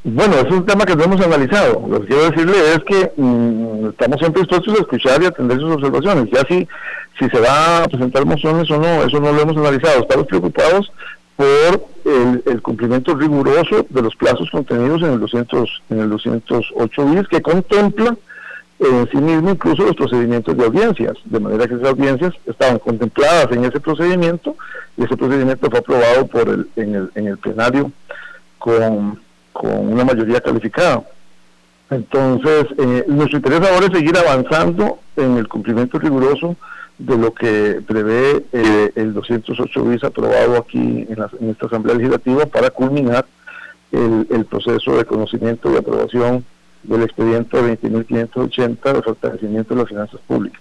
Bueno, es un tema que no hemos analizado. Lo que quiero decirle es que estamos siempre dispuestos a escuchar y atender sus observaciones. Ya si se va a presentar mociones o no, eso no lo hemos analizado. Estamos preocupados por el cumplimiento riguroso de los plazos contenidos en el 208 bis, que contempla en sí mismo incluso los procedimientos de audiencias, de manera que esas audiencias estaban contempladas en ese procedimiento, y ese procedimiento fue aprobado en el plenario con una mayoría calificada. Entonces, nuestro interés ahora es seguir avanzando en el cumplimiento riguroso de lo que prevé el 208 bis aprobado aquí en esta Asamblea Legislativa, para culminar el proceso de conocimiento y aprobación del expediente 20.580 de fortalecimiento de las finanzas públicas.